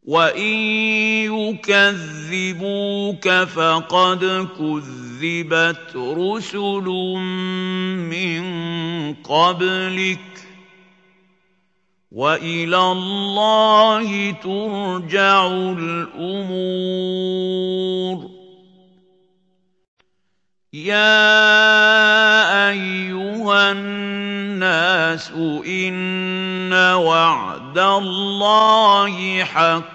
وَإِن يُكَذِّبُوكَ فَقَدْ كُذِّبَتْ رُسُلٌ مِّن قَبْلِكَ ۚ وَإِلَى اللَّهِ تُرْجَعُ الْأُمُورُ. يَا أَيُّهَا النَّاسُ إِنَّ وَعْدَ اللَّهِ حَقٌّ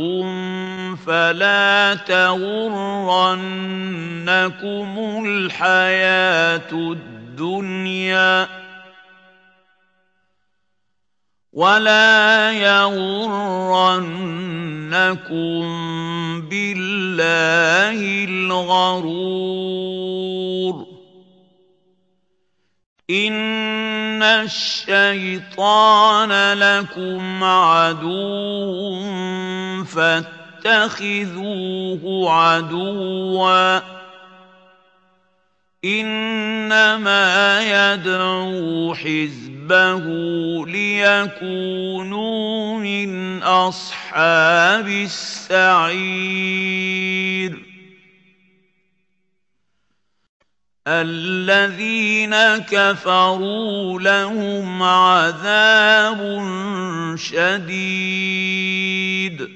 فَلَا تَغُرَّنَّكُمُ الْحَيَاةُ الدُّنْيَا وَلَا يَغُرَّنَّكُم بِاللَّهِ الْغَرُورُ. إِنَّ الشَّيْطَانَ لَكُمْ عَدُوٌّ فَاتَّخِذُوهُ عَدُوًّا ۚ إِنَّمَا يَدْعُو حِزْبَهُ لِيَكُونُوا مِنْ أَصْحَابِ السَّعِيرِ. الَّذِينَ كَفَرُوا لَهُمْ عَذَابٌ شَدِيدٌ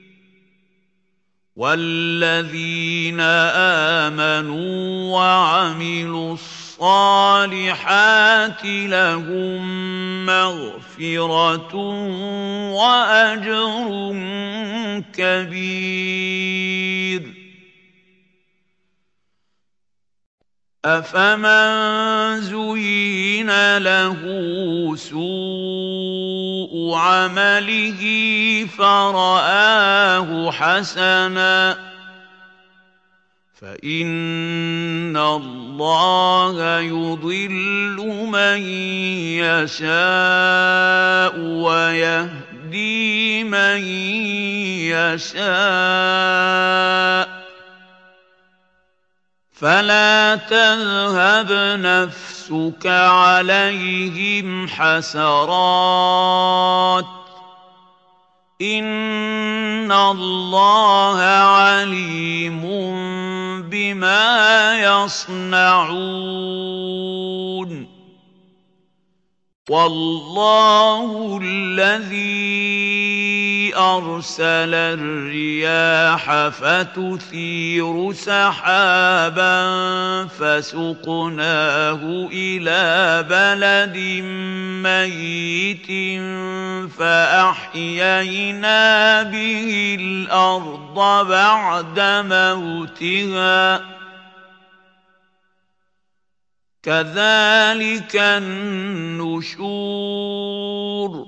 وَالَّذِينَ آمَنُوا وَعَمِلُوا الصَّالِحَاتِ لَهُم مَّغْفِرَةٌ وَأَجْرٌ كَبِيرٌ. أَفَمَن زُيِّنَ لَهُ سُوءُ عَمَلِهِ فَرَآهُ حَسَنًا فَإِنَّ اللَّهَ يُضِلُّ مَن يَشَاءُ وَيَهْدِي مَن يَشَاءُ ۚ فَلَا تَذْهَبْ نَفْسُكَ عَلَيْهِمْ حَسَرَاتٍ ۚ إِنَّ اللَّهَ عَلِيمٌ بِمَا يَصْنَعُونَ. وَاللَّهُ الَّذِي أَرْسَلَ الرِّيَاحَ فَتُثِيرُ سَحَابًا فَسُقْنَاهُ إِلَىٰ بَلَدٍ مَّيِّتٍ فَأَحْيَيْنَا بِهِ الْأَرْضَ بَعْدَ مَوْتِهَا ۚ كَذَٰلِكَ النُّشُورُ.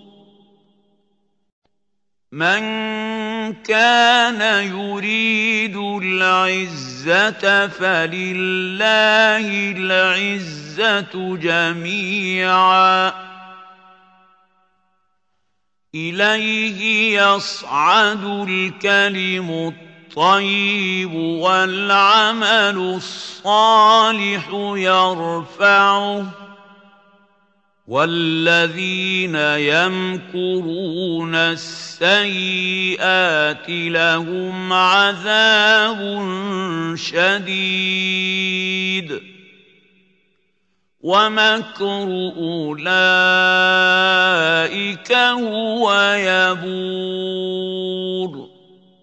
مَن كَانَ يُرِيدُ الْعِزَّةَ فَلِلَّهِ الْعِزَّةُ جَمِيعًا ۚ إِلَيْهِ يَصْعَدُ الْكَلِمُ الطَّيِّبُ وَالْعَمَلُ الصَّالِحُ يَرْفَعُهُ ۚ وَالَّذِينَ يَمْكُرُونَ السَّيِّئَاتِ لَهُمْ عَذَابٌ شَدِيدٌ وَمَكْرُ أُولَٰئِكَ هُوَ يَبُورُ.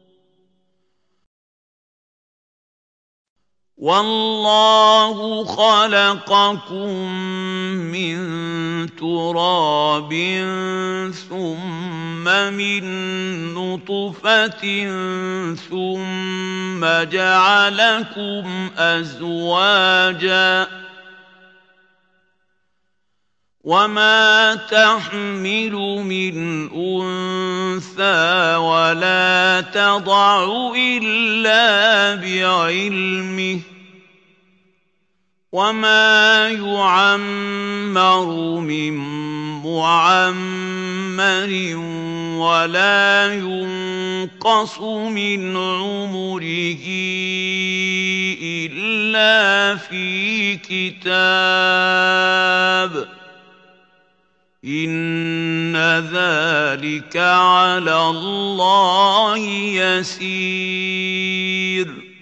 وَاللَّهُ خَلَقَكُم مِّن تُرَابٍ ثُمَّ مِن نُّطْفَةٍ ثُمَّ جَعَلَكُمْ أَزْوَاجًا ۚ وَمَا تَحْمِلُ مِنْ أُنثَىٰ وَلَا تَضَعُ إِلَّا بِعِلْمِهِ ۚ وَمَا يُعَمَّرُ مِن مُّعَمَّرٍ وَلَا يُنقَصُ مِنْ عُمُرِهِ إِلَّا فِي كِتَابٍ ۚ إن ذلك على الله يسير